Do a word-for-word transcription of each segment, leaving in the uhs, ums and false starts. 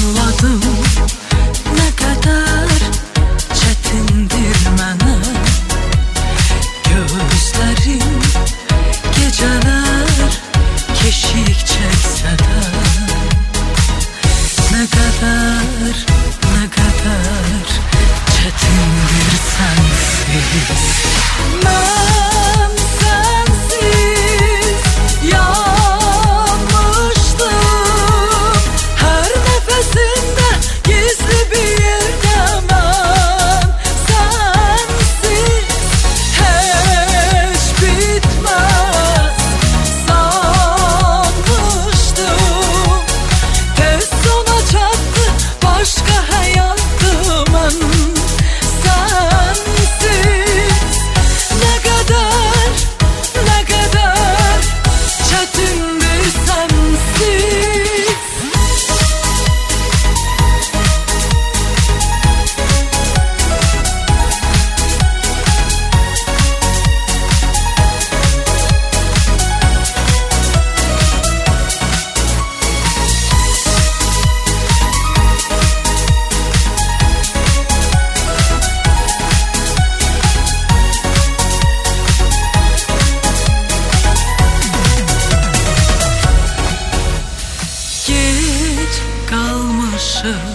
anladım ne kadar çetindir mənə gözlərim gecələr keşik çəksə də nə qədər nə qədər çetindir sensiz. Ben sensiz yanmıştım. Her nefesinde gizli bir yerde ben sensiz hiç bitmez sanmıştım. Tez sona çattı başka hayattım ben sensiz. Ne kadar ne kadar çetindir sensiz. Geç kalmışım,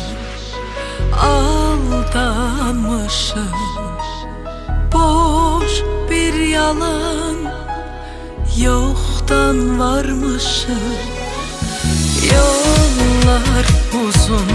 aldanmışım. Boş bir yalan, yoktan varmışım. Yollar uzun,